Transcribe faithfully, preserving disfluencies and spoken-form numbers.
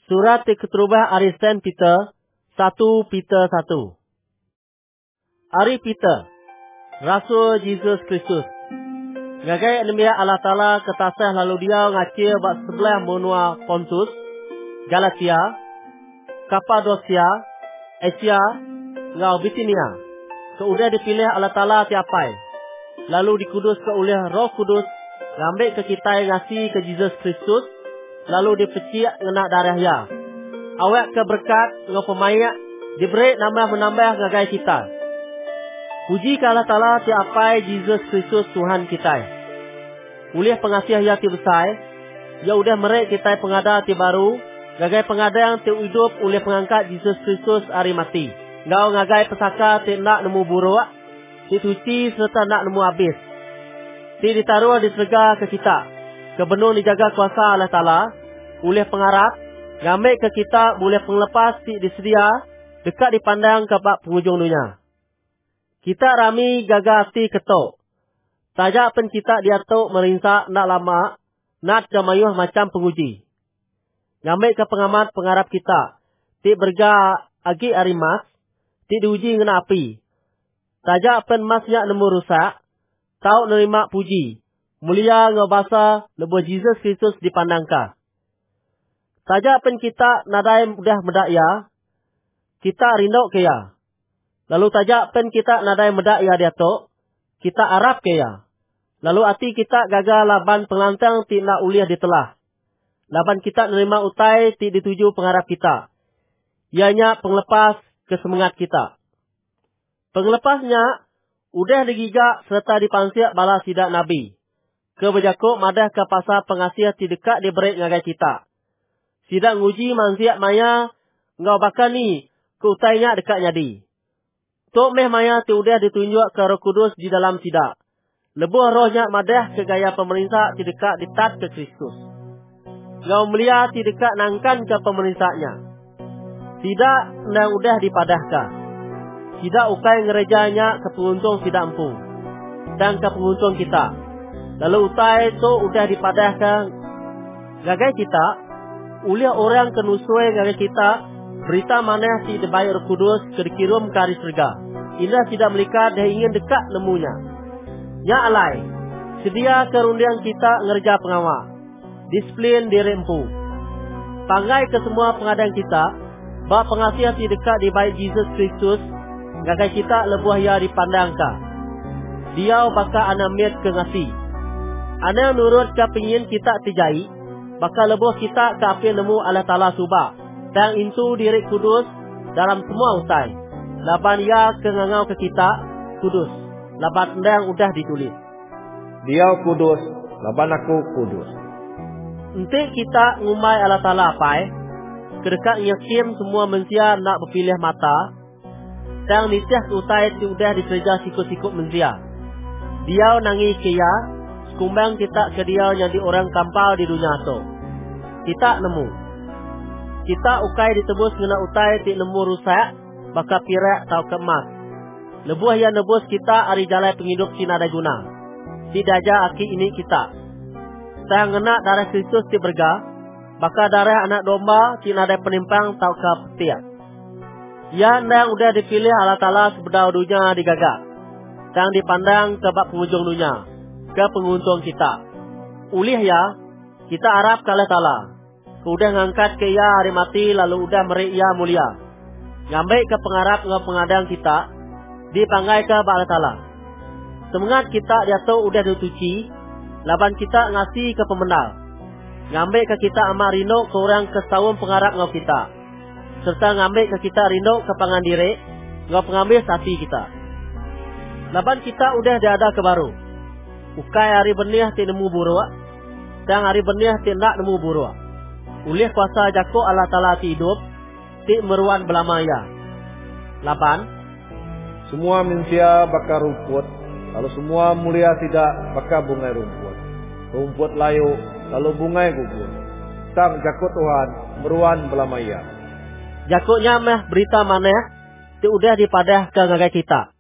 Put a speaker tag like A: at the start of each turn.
A: Surat keterubah Ari Saint Peter, satu Peter satu. Ari Peter, Rasul Jesus Kristus. Ngagai nemiak Allah Ta'ala ketasah lalu dia ngacir bak sebelah menua Pontus, Galatia, Kapadosia, Asia, ngau Bitinia. Keudah dipilih Allah Ta'ala tiapai. Lalu dikudus ke oleh Roh Kudus, ngambil ke kita yang ngasih ke Jesus Kristus, lalu dipecik ngenak darah ya. Awak ke berkat ngau pemayak, diberi nama menambah ngagai kita. Puji ke Allah Ta'ala tiapai Jesus Kristus Tuhan kita. Ulih pengasih ya ti besar, ya udah merek kita pengada ti baru, ngagai pengada yang ti hidup oleh pengangkat Jesus Kristus hari mati. Ngau ngagai pesaka ti nak nemu buruk, ti suci serta nak nemu habis. Ti ditaruh di surga ke kita, kebenuh dijaga kuasa Allah Ta'ala, oleh pengharap, ngambil ke kita boleh penglepas ti disedia, dekat dipandang ke bak penghujung dunia. Kita rami gagal hati ketuk. Tajak pen kita diatuk merinsak nak lama, nak kemayuh macam penguji. Ngambil ke pengamat pengharap kita, ti berga agi arimas, ti diuji ngena api. Tajak pen masnya nemu rusak, tau nerima puji, mulia ngobasa lebuh Jesus Kristus dipandangka. Tajak pen kita nadai mudah medaya, kita rindok kaya. Lalu tajak pen kita nadai medaya diatuk, kita arap kaya. Lalu hati kita gagal laban penglantang ti nak uliah ditelah. Laban kita nerima utai ti dituju pengharap kita. Ianya penglepas kesemangat kita. Penglepasnya, udah digigak serta dipansiak bala sidak Nabi. Kebejakuk madah ke pasal pengasih ti dekat diberi ngagai kita. Sidak nguji mansiak maya, ngau bakal ni, ke utainya dekat nyadi. Tok meh maya ti udah ditunjuk ke Roh Kudus di dalam sidak. Lebuh rohnya madah ke gaya pemerintah ti dekat ditat ke Kristus. Ngau melia ti dekat nangkan ke pemerintahnya. Tidak nang udah dipadahkan. Tidak ukai ngerejanya ke penguntung tidak empung. Dan ke penguntung kita. Lalu utai itu udah dipadahkan. Gagai kita. Uliah orang kenusui gagai kita. Berita mana si debai Roh Kudus ke dikirim ke hari surga. Ina tidak melikat dia ingin dekat nemunya. Ya alai. Sedia kerundian kita ngerja pengawal. Disiplin diri empu. Panggai ke semua pengadaan kita. Bak pengasih si dekat di baik Jesus Kristus. Gagai kita lebuah ya dipandangka. Dia bakal anamiat ke ngasih. Ana nurut ke pingin kita tijai. Bakal lebuah kita ke apa nemu Allah Ta'ala subah. Dan itu diri kudus dalam semua usai. Laban ya ke ngangau ke kita kudus. Laban yang udah ditulis.
B: Dia kudus, laban aku kudus.
A: Nanti kita ngumai Allah Ta'ala apa? Kedekat yakin semua manusia nak berpilih mata. Dan nitiah utai itu udah diterja sikut-sikut manusia. Dia nangi kaya, sekumbang kita ke dia jadi orang kampau di dunia tu. Kita nemu. Kita ukai ditebus ngena utai ti nemu rusak, baka pirak tau kemas. Lebuah yang nebus kita ari jalan penghidup Cina ada guna. Tidak aja aki ini kita. Saya ngena darah Kristus ti berga, baka darah anak domba Cina ada penimpang tau ke petiak. Ya yang udah dipilih Allah Ta'ala sebedau dunia digagak. Dan dipandang ke bak penghujung dunia. Ke penguntung kita. Ulih ya, kita harap ke Allah Ta'ala. Udah ngangkat ke ya hari mati lalu udah meri ya mulia. Ngambil ke pengharap ngau pengadang kita. Dipanggai ke bak Allah Ta'ala. Semangat kita dia tahu udah dituci. Laban kita ngasih ke pemenang. Ngambil ke kita amak rino ke orang kesetahun pengharap ngau kita. Serta ngambil ke kita rindu ke pangan diri, ngau pengambil sapi kita. Laban kita udah diada ke baru. Ukai hari benih ti nemu buruk, dan hari benih ti nak nemu buruk. Ulih kuasa jaku Allah Ta'ala ti hidup, ti meruan belamaya. Laban,
B: semua manusia bakal rumput, lalu semua mulia tidak bakal bungai rumput. Rumput layu, lalu bungai gugur. Sang jaku Tuhan meruan belamaya.
A: Jakuknya mah berita mana ti udah dipadah ke ngagai kita.